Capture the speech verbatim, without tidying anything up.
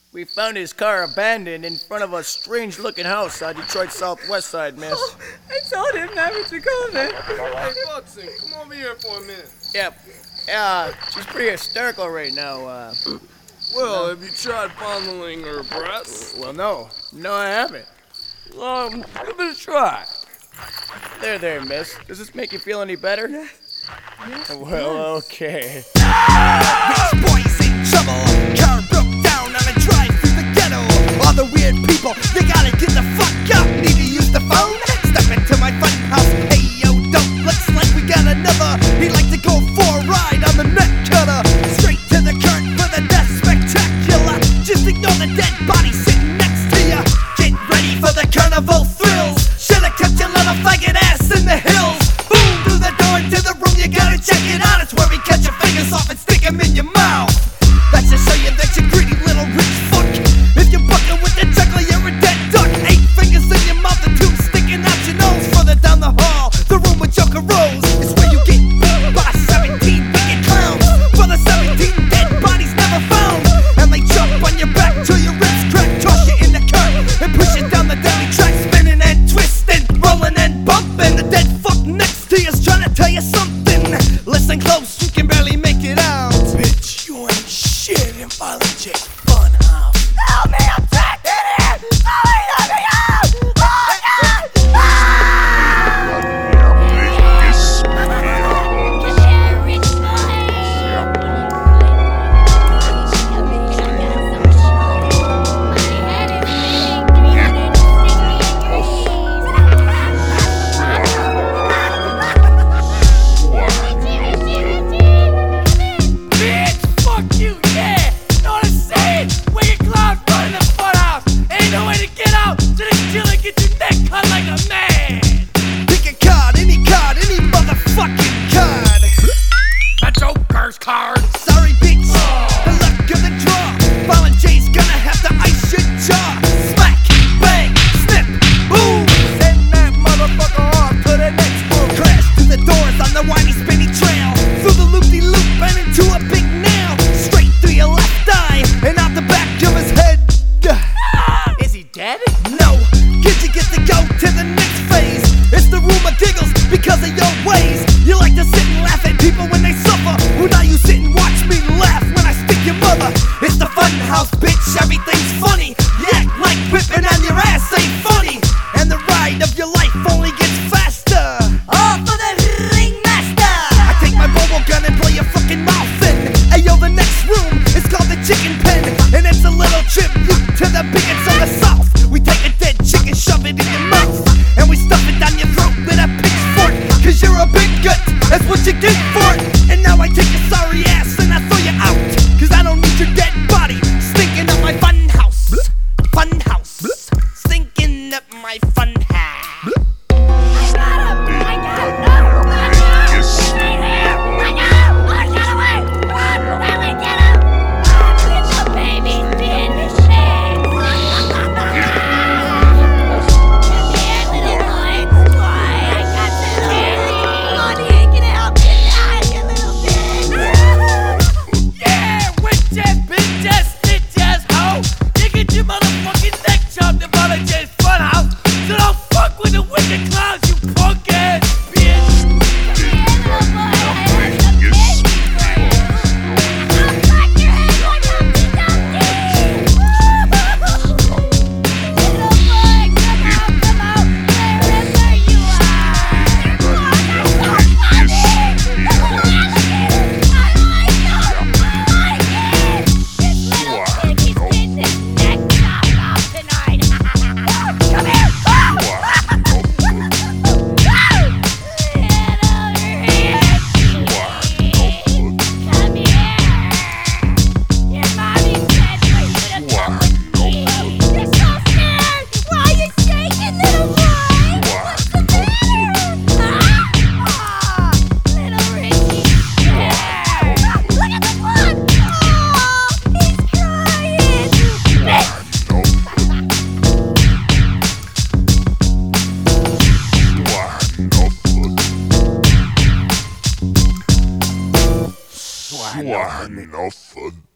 We found his car abandoned in front of a strange-looking house on Detroit's southwest side, miss. Oh, I told him never to go there. Hey, Buxton, come over here for a minute. Yep. Yeah, she's pretty hysterical right now. Uh, Well, have you tried fondling her breasts? well, no. No, I haven't. Um, give it a try. There, there, miss. Does this make you feel any better? Yes. Well, okay. Rich boys in trouble. Car broke down on a drive through the ghetto. All the weird people, you gotta get the fuck out. Need to use the phone? Step into my fun house. Hey yo, dope, looks like we got another. He'd like to go for a ride on the neck cutter. Straight to the curb for the death spectacular. Just ignore the dead body sitting next to ya. Get ready for the carnival thrills. Should've kept your little faggot ass in the hills. Boom, through the door into the room, you gotta check it out. It's where we cut your fingers off and stick them in your mouth. That should show you that you greedy little rich fuck. If you're bucking with the juggler, you're a dead duck. Eight fingers in your mouth and two sticking out your nose. Further down the hall, the room with Joker Rose is where you get beat by seventeen wicked clowns. For the seventeen dead bodies never found. And they jump on your back till your ribs crack. Toss you in the curb and push you down the deadly track. Spinning and twisting, rolling and bumping. The dead fuck next to you's trying to tell you something. Listen close, you can barely make it out. Bitch, you ain't shit in Violent J Funhouse. Help me, I'm trapped in here! Somebody let me out! Oh God! Bitch, fuck you, yeah! Know what I'm saying? Wicked clowns running the funhouse. Ain't no way to get out, so they chill and get your neck cut like a man. Pick a card, any card, any motherfucking card. A Joker's card. Sorry, bitch. The luck of the draw. Violent J's gonna have to ice your jaw. Smack, bang, snip, boom. Send that motherfucker off to the next room. Crash through the doors on the windy, spinny trail. Through the loop-de-loop and into a big nail. Straight through your left eye and out the back of his head. Is he dead? No, kid, you get to go to the next phase. It's the room of giggles because of your ways. You like to sit and laugh at people when they suffer. Well, now you sit and watch me laugh when I stick your mother. It's the fun house, bitch, everything's funny. You act like whipping on your ass ain't funny. And the ride of your life only gets faster. All for the ringmaster. I take my bobo gun and blow your fucking mouth in. Ayo, the next room is called the chicken pen. And it's a little tribute to the bigots of the south. We take a dead chicken, shove it in your mouth. And we stuff it down your throat with a pitchfork. Cause you're a big gut, that's what you get for it. And now I take your sorry ass and I throw you out. Cause I don't need your dead body stinking up my fun house. Fun house. Stinking up my fun house. Yeah, witches, bitches, stitches, ho! You get your motherfucking neck chopped in Violent J's Funhouse. So don't fuck with the wicked clowns, you punk ass bitch! Swine of fun.